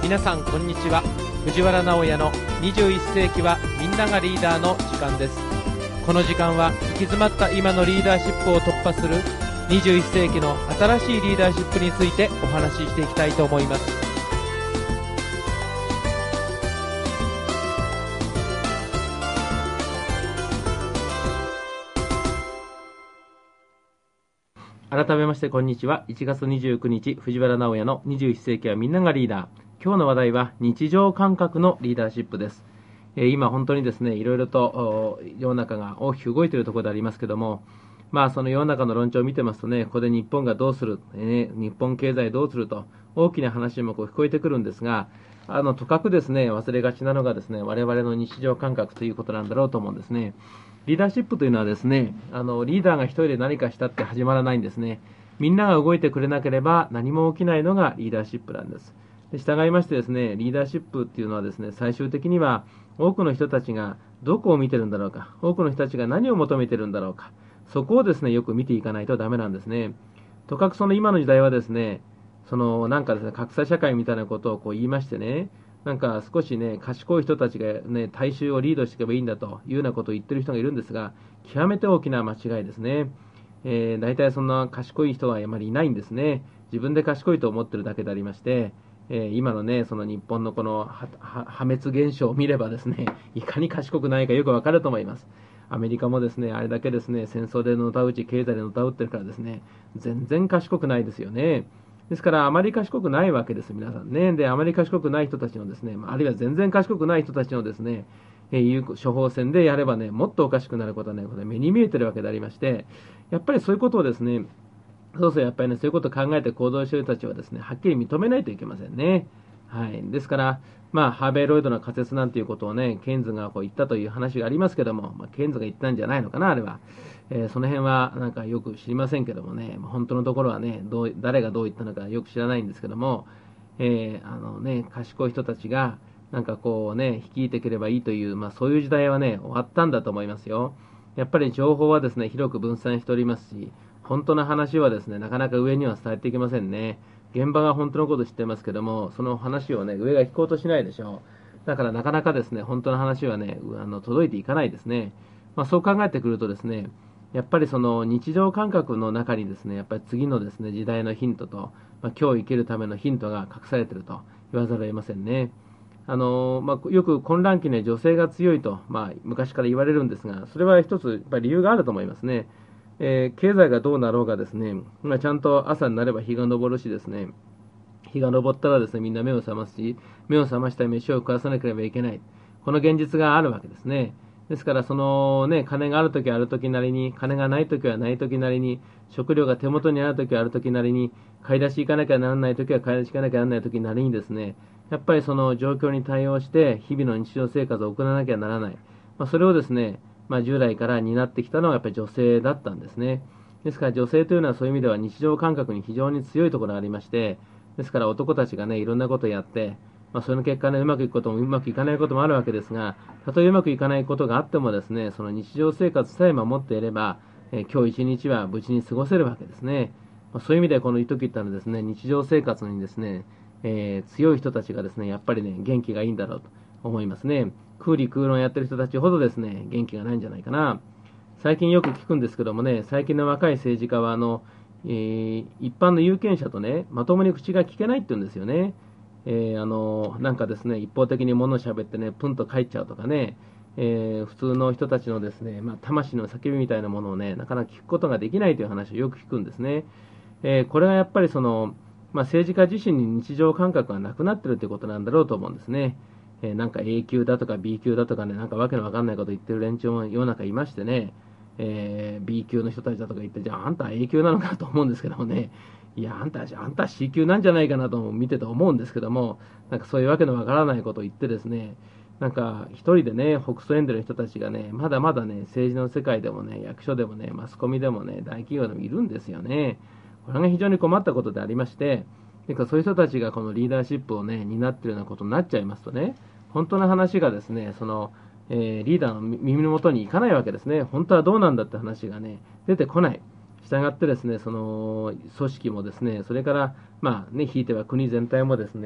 皆さんこんにちは。藤原直哉の21世紀はみんながリーダーの時間です。この時間は行き詰まった今のリーダーシップを突破する21世紀の新しいリーダーシップについてお話ししていきたいと思います。改めましてこんにちは。1月29日藤原直哉の21世紀はみんながリーダー。今日の話題は日常感覚のリーダーシップです。今本当にですね、いろいろと世の中が大きく動いているところでありますけども、その世の中の論調を見てますとね、ここで日本がどうする、日本経済どうすると大きな話も聞こえてくるんですが、とかくですね、忘れがちなのがですね、我々の日常感覚ということなんだろうと思うんですね。リーダーシップというのはですね、リーダーが一人で何かしたって始まらないんですね。みんなが動いてくれなければ何も起きないのがリーダーシップなんです。従いましてですね、リーダーシップっていうのはですね、最終的には多くの人たちがどこを見てるんだろうか、多くの人たちが何を求めてるんだろうか、そこをですね、よく見ていかないとダメなんですね。とかくその今の時代はですね、なんかですね、格差社会みたいなことを言いましてね、なんか少しね、賢い人たちがね、大衆をリードしていけばいいんだというようなことを言ってる人がいるんですが、極めて大きな間違いですね。大体そんな賢い人はあまりいないんですね。自分で賢いと思ってるだけでありまして、今のね、その日本のこの破滅現象を見ればですね、いかに賢くないかよくわかると思います。アメリカもですね、あれだけですね、戦争でのたうち、経済でのたうってるからですね、全然賢くないですよね。ですから、あまり賢くないわけです、皆さんね。で、あまり賢くない人たちのですね、あるいは全然賢くない人たちのですね、いう処方箋でやればね、もっとおかしくなることはね、これ目に見えてるわけでありまして、やっぱりそういうことをですね、やっぱりね、そういうことを考えて行動している人たちはですね、はっきり認めないといけませんね。はい。ですから、ハーベイ・ロイドの仮説なんていうことをね、ケンズが言ったという話がありますけども、ケンズが言ったんじゃないのかな、あれは。その辺はなんかよく知りませんけどもね、本当のところはね、誰がどう言ったのかよく知らないんですけども、賢い人たちが、なんか率いてくればいいという、そういう時代はね、終わったんだと思いますよ。やっぱり情報はですね、広く分散しておりますし、本当の話はですね、なかなか上には伝えていけませんね。現場が本当のことを知ってますけども、その話をね、上が聞こうとしないでしょう。だからなかなかですね、本当の話はね、届いていかないですね。そう考えてくるとですね、やっぱりその日常感覚の中にですね、やっぱり次のですね、時代のヒントと、今日生きるためのヒントが隠されていると言わざるを得ませんね。よく混乱期には女性が強いと、昔から言われるんですが、それは一つやっぱり理由があると思いますね。経済がどうなろうがですね、ちゃんと朝になれば日が昇るしですね、日が昇ったらですね、みんな目を覚ますし、目を覚ましたら飯を食わさなければいけない。この現実があるわけですね。ですから、金があるときはあるときなりに、金がないときはないときなりに、食料が手元にあるときはあるときなりに、買い出し行かなきゃならないときは買い出し行かなきゃならないときなりにですね、やっぱりその状況に対応して、日々の日常生活を送らなきゃならない。それをですね、従来から担ってきたのはやっぱり女性だったんですね。ですから女性というのはそういう意味では日常感覚に非常に強いところがありまして、ですから男たちがね、いろんなことをやって、その結果ね、うまくいくこともうまくいかないこともあるわけですが、たとえうまくいかないことがあってもですね、その日常生活さえ守っていれば、今日一日は無事に過ごせるわけですね。そういう意味でこの一時ったらですね、日常生活にですね、強い人たちがですね、やっぱりね、元気がいいんだろうと思いますね。空理空論やってる人たちほどですね、元気がないんじゃないかな。最近よく聞くんですけどもね、最近の若い政治家は一般の有権者とね、まともに口が聞けないって言うんですよね。なんかですね、一方的に物を喋ってね、プンと帰っちゃうとかね、普通の人たちのですね、魂の叫びみたいなものをね、なかなか聞くことができないという話をよく聞くんですね。これはやっぱり政治家自身に日常感覚がなくなっているということなんだろうと思うんですね。なんか A 級だとか B 級だとかね、なんかわけのわかんないこと言ってる連中も世の中いましてね、B 級の人たちだとか言って、じゃああんた A 級なのかと思うんですけどもね、いや、あんた C 級なんじゃないかなと見てて思うんですけども、なんかそういうわけのわからないことを言ってですね、なんか一人でね、北総エンデルの人たちがね、まだまだね、政治の世界でもね、役所でもね、マスコミでもね、大企業でもいるんですよね。これが非常に困ったことでありまして、そういう人たちがこのリーダーシップをね、担っているようなことになっちゃいますとね、本当の話がですね、リーダーの耳の元に行かないわけですね。本当はどうなんだって話がね、出てこない。したがってですね、その組織もですね、それから、ひいては国全体もですね、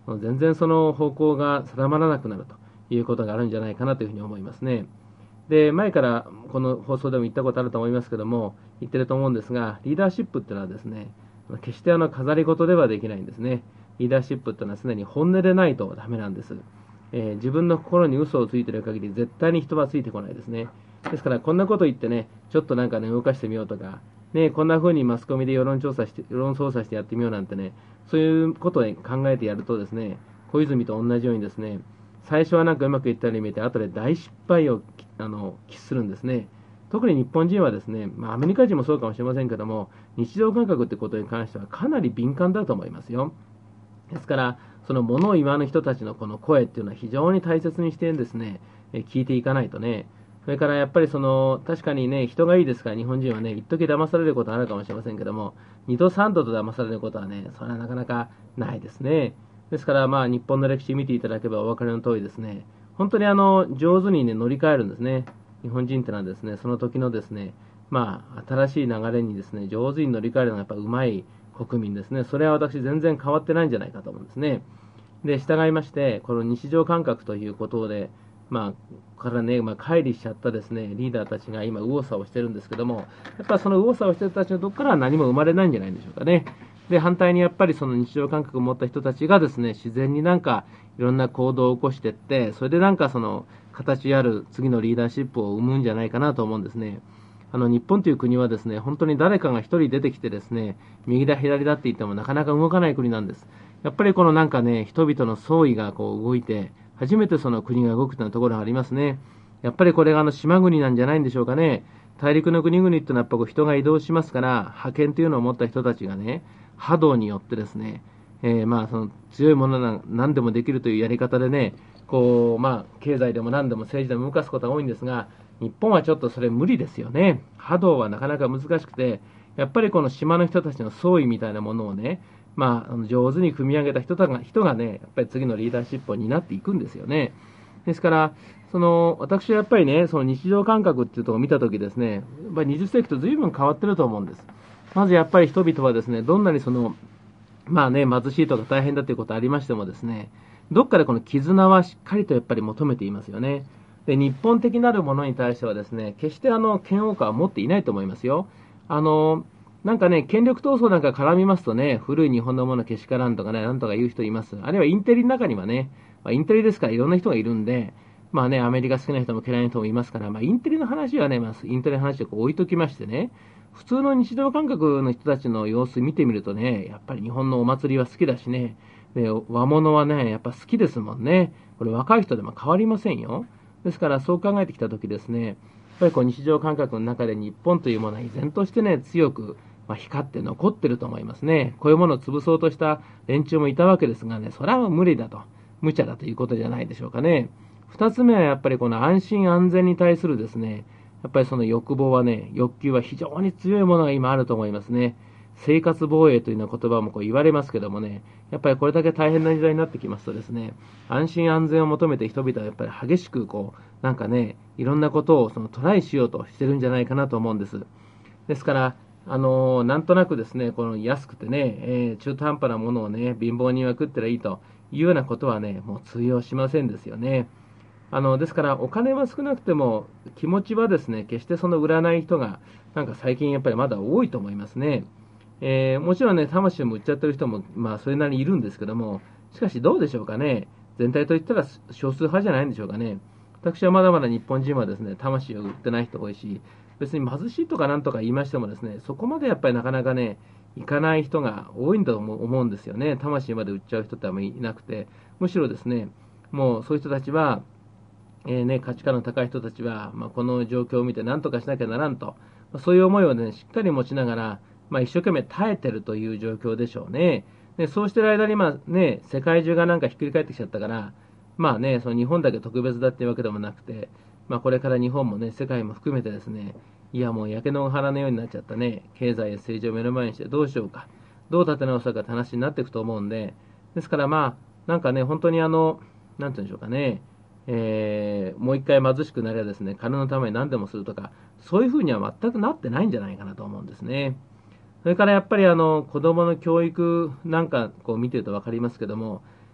全然その方向が定まらなくなるということがあるんじゃないかなというふうに思いますね。で、前からこの放送でも言ったことあると思いますけども、言ってると思うんですが、リーダーシップっていうのはですね、決して飾り事ではできないんですね。リーダーシップっていうのは常に本音でないとダメなんです。自分の心に嘘をついている限り絶対に人はついてこないですね。ですからこんなこと言ってね、ちょっとなんかね、動かしてみようとか、ね、こんな風にマスコミで世論操作してやってみようなんてね、そういうことを考えてやるとですね、小泉と同じようにですね、最初はなんかうまくいったように見えて、後で大失敗を喫するんですね。特に日本人はですね、アメリカ人もそうかもしれませんけども、日常感覚ってことに関してはかなり敏感だと思いますよ。ですから、その物を言わぬ人たちのこの声っていうのは非常に大切にしてですね、聞いていかないとね、それからやっぱり確かにね、人がいいですから、日本人はね、一時騙されることはあるかもしれませんけども、二度三度と騙されることはね、それはなかなかないですね。ですから、日本の歴史見ていただければお分かりの通りですね、本当に上手にね、乗り換えるんですね。日本人ってのはですね、その時のですね、新しい流れにですね、上手に乗り換えるのがやっぱうまい国民ですね。それは私全然変わってないんじゃないかと思うんですね。で、従いまして、この日常感覚ということで、からね、乖離しちゃったですね、リーダーたちが今、右往左往してるんですけども、やっぱその右往左往してる人たちのところからは何も生まれないんじゃないんでしょうかね。で、反対にやっぱりその日常感覚を持った人たちがですね、自然になんかいろんな行動を起こしていって、それでなんかその形ある次のリーダーシップを生むんじゃないかなと思うんですね。日本という国はですね、本当に誰かが一人出てきてですね、右だ左だって言ってもなかなか動かない国なんです。やっぱりこのなんかね、人々の総意がこう動いて、初めてその国が動くというところがありますね。やっぱりこれが島国なんじゃないんでしょうかね。大陸の国々っていうのはやっぱこう人が移動しますから、覇権というのを持った人たちがね、波動によってですね、その強いものな何でもできるというやり方でね、経済でも何でも政治でも動かすことが多いんですが、日本はちょっとそれ無理ですよね。波動はなかなか難しくて、やっぱりこの島の人たちの総意みたいなものをね、上手に組み上げた人がね、やっぱり次のリーダーシップを担っていくんですよね。ですから、私はやっぱりね、その日常感覚っていうところを見たときですね、やっぱり20世紀と随分変わってると思うんです。まずやっぱり人々はですね、どんなに貧しいとか大変だということありましてもですね、どっかでこの絆はしっかりとやっぱり求めていますよね。で、日本的なるものに対してはですね、決して嫌悪感は持っていないと思いますよ。なんかね、権力闘争なんか絡みますとね、古い日本のものけしからんとかね、なんとか言う人います。あるいはインテリの中にはね、インテリですからいろんな人がいるんで、アメリカ好きな人も嫌いな人もいますから、インテリの話はね、インテリの話を置いときましてね、普通の日常感覚の人たちの様子見てみるとね、やっぱり日本のお祭りは好きだしね、で和物はね、やっぱ好きですもんね。これ若い人でも変わりませんよ。ですからそう考えてきたときですね、やっぱりこう日常感覚の中で日本というものは依然としてね、強く光って残ってると思いますね。こういうものを潰そうとした連中もいたわけですがね、それは無理だと、無茶だということじゃないでしょうかね。二つ目はやっぱりこの安心安全に対するですね、やっぱりその欲望はね、欲求は非常に強いものが今あると思いますね。生活防衛というような言葉もこう言われますけどもね、やっぱりこれだけ大変な時代になってきますとですね、安心安全を求めて人々はやっぱり激しくいろんなことをトライしようとしてるんじゃないかなと思うんです。ですから、なんとなくですね、この安くてね、中途半端なものをね、貧乏人は食ったらいいというようなことはね、もう通用しませんですよね。ですから、お金は少なくても、気持ちはですね、決して売らない人が、なんか最近やっぱりまだ多いと思いますね。もちろんね、魂も売っちゃってる人も、それなりにいるんですけども、しかしどうでしょうかね。全体といったら少数派じゃないんでしょうかね。私はまだまだ日本人はですね、魂を売ってない人多いし、別に貧しいとかなんとか言いましてもですね、そこまでやっぱりなかなかね、いかない人が多いんだと思うんですよね。魂まで売っちゃう人ってあんまりいなくて、むしろですね、もうそういう人たちは、価値観の高い人たちは、この状況を見て何とかしなきゃならんと、そういう思いをね、しっかり持ちながら、一生懸命耐えてるという状況でしょうね。で、そうしてる間に、世界中がなんかひっくり返ってきちゃったから、その日本だけ特別だっていうわけでもなくて、これから日本もね、世界も含めてですね、いやもう焼け野原のようになっちゃったね、経済や政治を目の前にしてどうしようか、どう立て直すかって話になっていくと思うんで、ですからなんかね、本当になんて言うんでしょうかね、もう一回貧しくなればですね、金のために何でもするとか、そういうふうには全くなってないんじゃないかなと思うんですね。それからやっぱり子供の教育なんかこう見てると分かりますけども、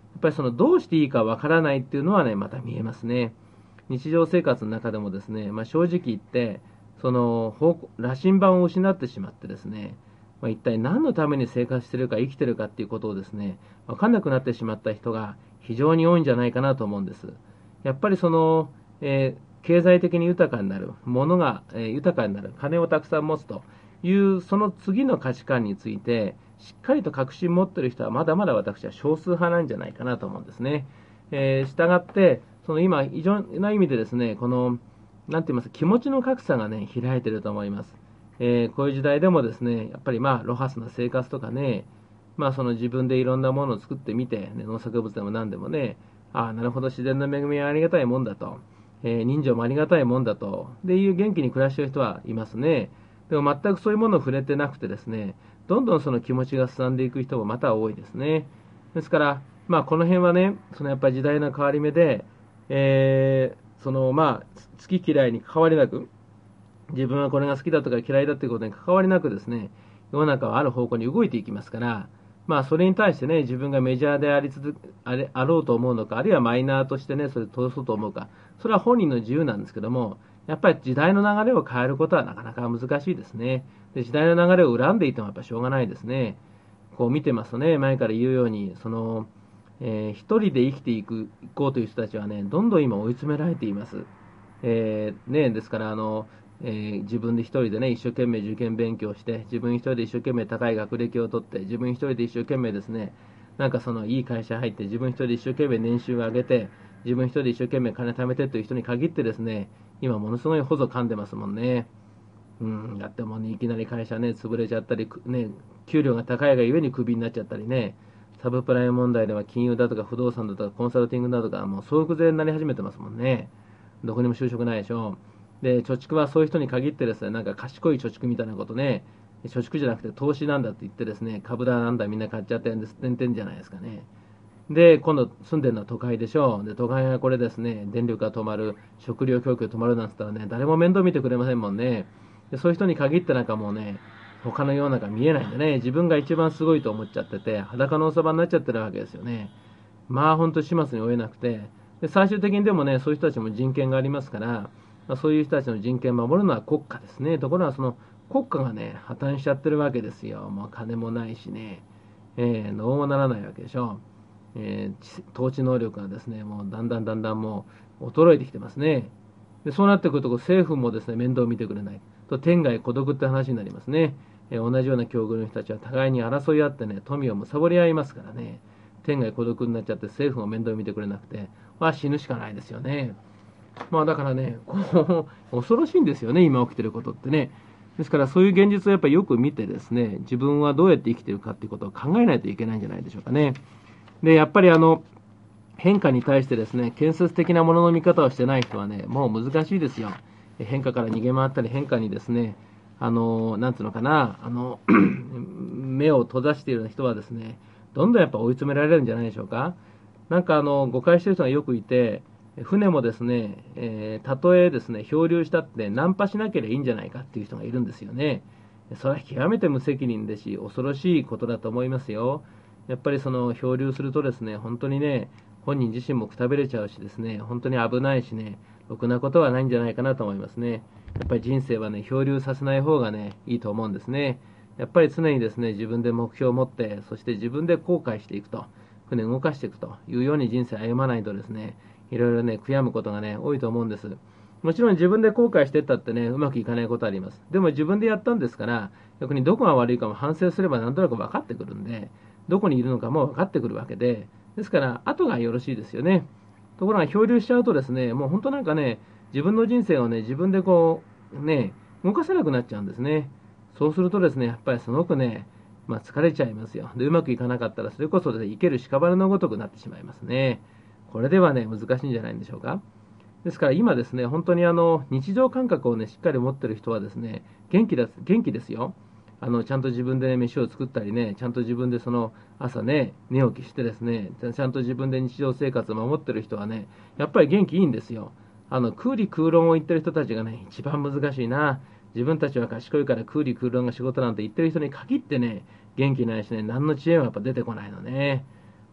っぱりそのどうしていいかわからないっていうのはね、また見えますね。日常生活の中でもですね、正直言って、その羅針盤を失ってしまってですね、一体何のために生活しているか生きているかっていうことをですね、分かんなくなってしまった人が非常に多いんじゃないかなと思うんです。やっぱりその、経済的に豊かになる、物が、豊かになる、金をたくさん持つという、その次の価値観について、しっかりと確信を持っている人はまだまだ私は少数派なんじゃないかなと思うんですね。したがって、その今、異常な意味でですね、この、なんて言いますか、気持ちの格差がね、開いていると思います。こういう時代でもですね、やっぱりロハスな生活とかね、その自分でいろんなものを作ってみて、ね、農作物でも何でもね、なるほど、自然の恵みはありがたいもんだと、人情もありがたいもんだと、でいう元気に暮らしている人はいますね。でも全くそういうものを触れてなくてですね、どんどんその気持ちがすさんでいく人もまた多いですね。ですから、この辺はね、そのやっぱり時代の変わり目で、その好き嫌いに関わりなく、自分はこれが好きだとか嫌いだということに関わりなくですね、世の中はある方向に動いていきますから、それに対してね、自分がメジャーであろうと思うのか、あるいはマイナーとしてね、それを通そうと思うか、それは本人の自由なんですけども、やっぱり時代の流れを変えることはなかなか難しいですね。で、時代の流れを恨んでいてもやっぱりしょうがないですね。こう見てますとね、前から言うように、その、一人で生きていこうという人たちはね、どんどん今追い詰められています。ですから自分で一人でね、一生懸命受験勉強して、自分一人で一生懸命高い学歴を取って、自分一人で一生懸命ですね、なんかそのいい会社入って、自分一人で一生懸命年収を上げて、自分一人で一生懸命金貯めてという人に限ってですね、今ものすごいほぞ噛んでますもんね。だってもうね、いきなり会社ね、潰れちゃったり、ね、給料が高いがゆえにクビになっちゃったりね、サブプライム問題では金融だとか不動産だとかコンサルティングだとか、もう総額税になり始めてますもんね。どこにも就職ないでしょ。で、貯蓄はそういう人に限ってですね、なんか賢い貯蓄みたいなことね、貯蓄じゃなくて投資なんだって言ってですね、株だなんだみんな買っちゃってんです、てんじゃないですかね。で、今度住んでるのは都会でしょう。で、都会はこれですね、電力が止まる、食料供給が止まるなんて言ったらね、誰も面倒見てくれませんもんね。で、そういう人に限ってなんかもうね、他の世の中見えないんでね、自分が一番すごいと思っちゃってて、裸のおそばになっちゃってるわけですよね。本当始末に追えなくて、で、最終的にでもね、そういう人たちも人権がありますから、そういう人たちの人権を守るのは国家ですね。ところがその国家がね、破綻しちゃってるわけですよ。もう金もないしね、どうもならないわけでしょ。統治能力がですね、もうだんだんもう衰えてきてますね。で、そうなってくると、政府もですね、面倒を見てくれない。と、天涯孤独って話になりますね。同じような境遇の人たちは互いに争い合ってね、富を貪り合いますからね、天涯孤独になっちゃって政府も面倒を見てくれなくて、死ぬしかないですよね。だからね、恐ろしいんですよね、今起きてることってね。ですからそういう現実をやっぱりよく見てですね、自分はどうやって生きてるかっていうことを考えないといけないんじゃないでしょうかね。で、やっぱり変化に対してですね、建設的なものの見方をしてない人はね、もう難しいですよ。変化から逃げ回ったり、変化にですね、なんつうのかな、目を閉ざしている人はですね、どんどんやっぱ追い詰められるんじゃないでしょうか。なんか誤解している人がよくいて、船もですね、たとえですね、漂流したってナンパしなければいいんじゃないかっていう人がいるんですよね。それは極めて無責任ですし、恐ろしいことだと思いますよ。やっぱりその漂流するとですね、本当にね、本人自身もくたびれちゃうしですね、本当に危ないしね、ろくなことはないんじゃないかなと思いますね。やっぱり人生はね、漂流させない方がね、いいと思うんですね。やっぱり常にですね、自分で目標を持って、そして自分で後悔していくと、船を動かしていくというように人生歩まないとですね、いろいろね、悔やむことがね、多いと思うんです。もちろん自分で後悔していったってね、うまくいかないことあります。でも自分でやったんですから、逆にどこが悪いかも反省すればなんとなく分かってくるんで、どこにいるのかも分かってくるわけで、ですから、後がよろしいですよね。ところが漂流しちゃうとですね、もう本当なんかね、自分の人生をね、自分でこう、ね、動かせなくなっちゃうんですね。そうするとですね、やっぱりすごくね、疲れちゃいますよ。で、うまくいかなかったら、それこそで生ける屍のごとくなってしまいますね。これではね、難しいんじゃないんでしょうか。ですから今ですね、本当に日常感覚をね、しっかり持ってる人はですね、元気ですよ。ちゃんと自分で、ね、飯を作ったりね、ちゃんと自分でその朝ね、寝起きしてですね、ちゃんと自分で日常生活を守ってる人はね、やっぱり元気いいんですよ。空理空論を言ってる人たちがね、一番難しいな。自分たちは賢いから空理空論が仕事なんて言ってる人に限ってね、元気ないしね、何の知恵もやっぱ出てこないのね。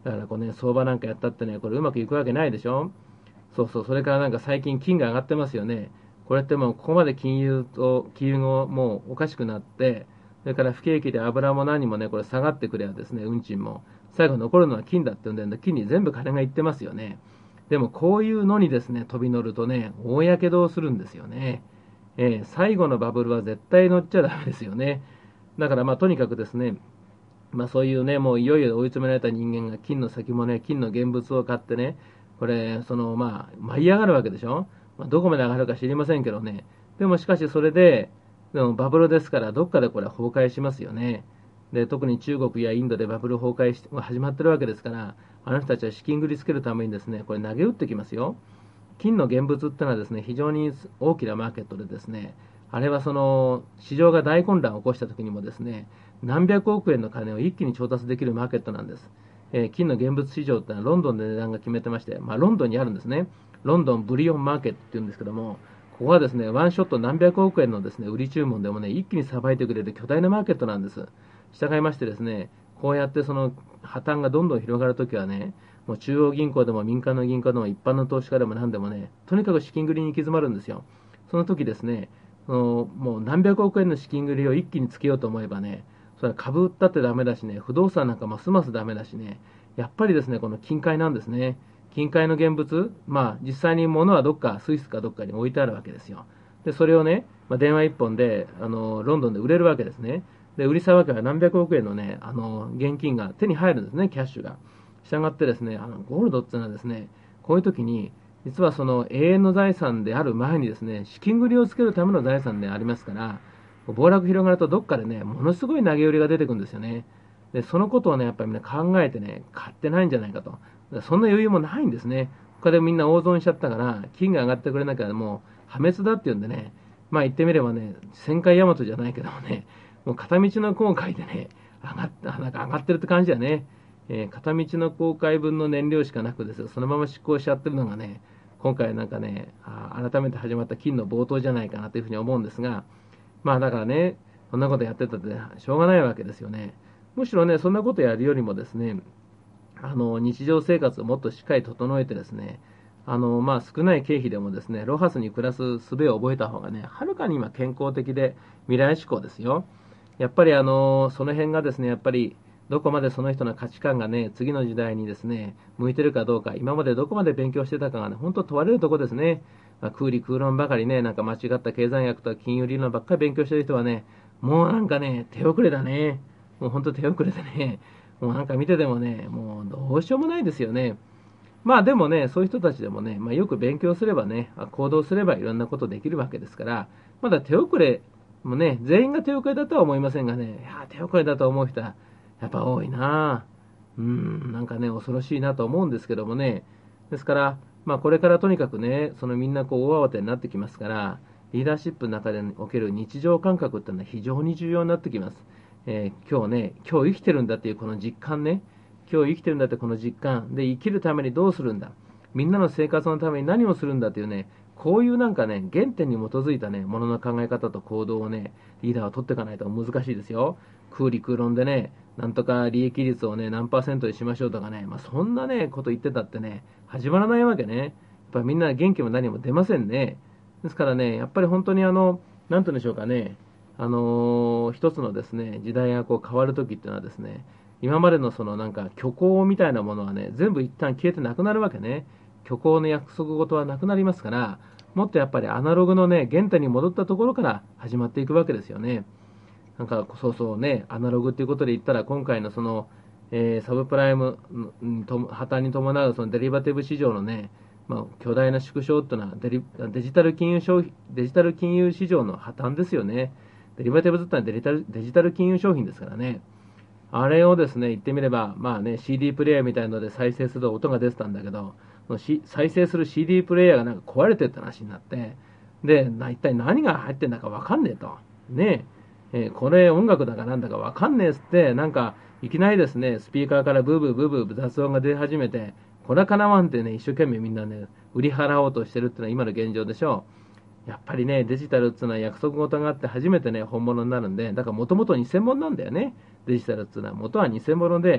だからこうね、相場なんかやったってね、これうまくいくわけないでしょ。そうそう、それからなんか最近金が上がってますよね。これってもうここまで金融がもうおかしくなって、それから不景気で油も何もね、これ下がってくればですね、運賃も、最後残るのは金だって言うんで、金に全部金がいってますよね。でもこういうのにですね、飛び乗るとね、大やけどをするんですよね。最後のバブルは絶対乗っちゃダメですよね。だからまあとにかくですね、まあそういうね、もういよいよ追い詰められた人間が金の先もね、金の現物を買ってね、これ、まあ、舞い上がるわけでしょ。まあ、どこまで上がるか知りませんけどね。でもしかしそれでもバブルですから、どっかでこれは崩壊しますよね。で、特に中国やインドでバブル崩壊始まってるわけですから、あの人たちは資金繰りつけるためにですね、これ投げ打ってきますよ。金の現物ってのはですね、非常に大きなマーケットでですね、あれは市場が大混乱を起こした時にもですね、何百億円の金を一気に調達できるマーケットなんです。金の現物市場ってのはロンドンで値段が決めてまして、まあ、ロンドンにあるんですね。ロンドンブリオンマーケットっていうんですけども、ここはですね、ワンショット何百億円のですね、売り注文でもね、一気にさばいてくれる巨大なマーケットなんです。従いましてですね、こうやって破綻がどんどん広がるときはね、もう中央銀行でも民間の銀行でも一般の投資家でも何でもね、とにかく資金繰りに行き詰まるんですよ。その時ですね、もう何百億円の資金繰りを一気につけようと思えばね、それは株売ったってダメだしね、不動産なんかますますダメだしね、やっぱりですね、この金塊なんですね。金塊の現物、まあ実際に物はどっか、スイスかどっかに置いてあるわけですよ。で、それをね、まあ、電話一本で、ロンドンで売れるわけですね。で、売りさばけば何百億円のね、現金が手に入るんですね、キャッシュが。したがってですね、ゴールドっていうのはですね、こういう時に、実はその永遠の財産である前にですね、資金繰りをつけるための財産でありますから、暴落広がるとどっかでね、ものすごい投げ売りが出てくるんですよね。で、そのことをね、やっぱりみんな考えてね、買ってないんじゃないかと。そんな余裕もないんですね。他でみんな大損しちゃったから、金が上がってくれなきゃもう破滅だっていうんでね、まあ言ってみればね、旋回大和じゃないけどもね、もう片道の航海でね、なんか上がってるって感じだね。片道の航海分の燃料しかなくですよ、そのまま執行しちゃってるのがね、今回なんかね、改めて始まった金の冒頭じゃないかなというふうに思うんですが、まあだからね、そんなことやってたってしょうがないわけですよね。むしろね、そんなことやるよりもですね、日常生活をもっとしっかり整えてですね、まあ、少ない経費でもですね、ロハスに暮らす術を覚えた方がね、はるかに今健康的で未来志向ですよ。やっぱりその辺がですね、やっぱりどこまでその人の価値観がね、次の時代にですね、向いてるかどうか、今までどこまで勉強してたかがね、本当問われるところですね。まあ、空理空論ばかりね、なんか間違った経済学とか金融理論ばっかり勉強してる人はね、もうなんかね、手遅れだね。もう本当手遅れでね、もうなんか見ててもね、もうどうしようもないですよね。まあでもね、そういう人たちでもね、まあ、よく勉強すればね、行動すればいろんなことできるわけですから、まだ手遅れもね、全員が手遅れだとは思いませんがね、いや手遅れだと思う人はやっぱ多いななんかね、恐ろしいなと思うんですけどもね。ですから、まあこれからとにかくね、みんなこう大慌てになってきますから、リーダーシップの中でおける日常感覚っていうのは非常に重要になってきます。今日生きてるんだっていうこの実感ね、今日生きてるんだってこの実感で生きるためにどうするんだ、みんなの生活のために何をするんだというね、こういうなんかね、原点に基づいたね、ものの考え方と行動をね、リーダーは取っていかないと難しいですよ。空理空論でね、なんとか利益率をね、何パーセントにしましょうとかね、まあ、そんなね、こと言ってたってね、始まらないわけね。やっぱりみんな元気も何も出ませんね。ですからね、やっぱり本当になんて言うんでしょうかね、一つのですね、時代がこう変わるときっていうのはですね、今までのなんか虚構みたいなものはね、全部一旦消えてなくなるわけね。虚構の約束事はなくなりますから、もっとやっぱりアナログのね、原点に戻ったところから始まっていくわけですよね。なんか、そうそうね、アナログっていうことで言ったら、今回のサブプライム破綻に伴うそのデリバティブ市場のね、まあ、巨大な縮小っていうのはデジタル金融市場の破綻ですよね。デリバティブズってのはデジタル金融商品ですからね。あれをですね、言ってみれば、まあね、CD プレイヤーみたいので再生すると音が出てたんだけど、再生する CD プレイヤーがなんか壊れてって話になって、で、一体何が入ってんだかわかんねえと。ねこれ音楽だかなんだかわかんねえっつって、なんか、いきなりですね、スピーカーからブーブーブーブー雑音が出始めて、これはかなわんってね、一生懸命みんなね、売り払おうとしてるっていうのは今の現状でしょう。やっぱりね、デジタルっていうのは約束事があって初めてね、本物になるんで、だからもともと偽物なんだよね。デジタルっていうのは元は偽物で、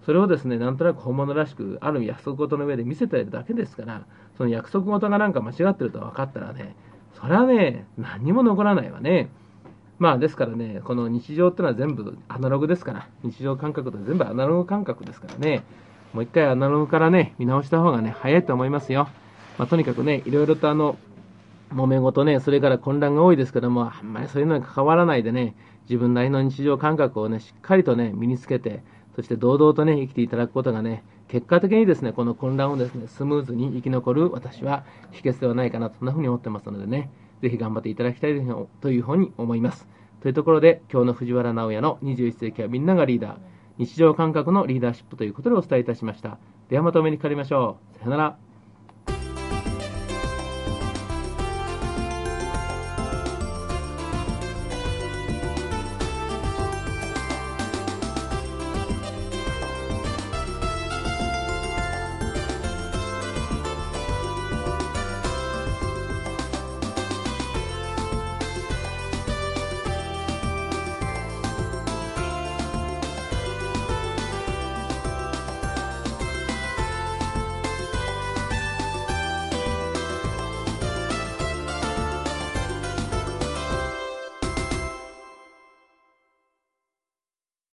それをですね、なんとなく本物らしく、ある意味約束事の上で見せているだけですから、その約束事がなんか間違ってると分かったらね、それはね、何にも残らないわね。まあですからね、この日常ってのは全部アナログですから、日常感覚って全部アナログ感覚ですからね、もう一回アナログからね、見直した方がね、早いと思いますよ。まあ、とにかくね、いろいろと揉め事ね、それから混乱が多いですけども、あんまりそういうのに関わらないでね、自分なりの日常感覚をね、しっかりとね、身につけて、そして堂々とね、生きていただくことがね、結果的にですね、この混乱をですね、スムーズに生き残る私は秘訣ではないかなと、そんなふうに思ってますのでね、ぜひ頑張っていただきたいというふうに思います。というところで、今日の藤原直也の21世紀はみんながリーダー、日常感覚のリーダーシップということでお伝えいたしました。ではまたお目にかかりましょう。さよなら。